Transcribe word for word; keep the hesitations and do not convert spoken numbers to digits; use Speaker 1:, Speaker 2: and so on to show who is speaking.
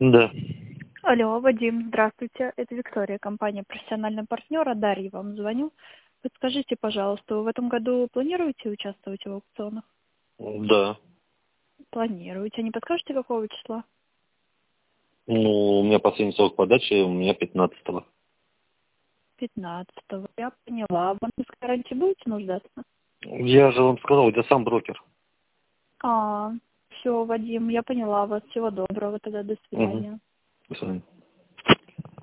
Speaker 1: Да.
Speaker 2: Алло, Вадим, здравствуйте. Это Виктория, компания «Профессиональный партнер». А Дарья вам звоню. Подскажите, пожалуйста, вы в этом году планируете участвовать в аукционах?
Speaker 1: Да.
Speaker 2: Планируете. Не подскажете, какого числа?
Speaker 1: Ну, у меня последний срок подачи, у меня пятнадцатого.
Speaker 2: пятнадцатого. Я поняла. В банковской гарантии будете нуждаться?
Speaker 1: Я же вам сказал, я сам брокер.
Speaker 2: А, все, Вадим, я поняла вас. Всего доброго тогда. До
Speaker 1: Угу.
Speaker 2: свидания.
Speaker 1: До свидания.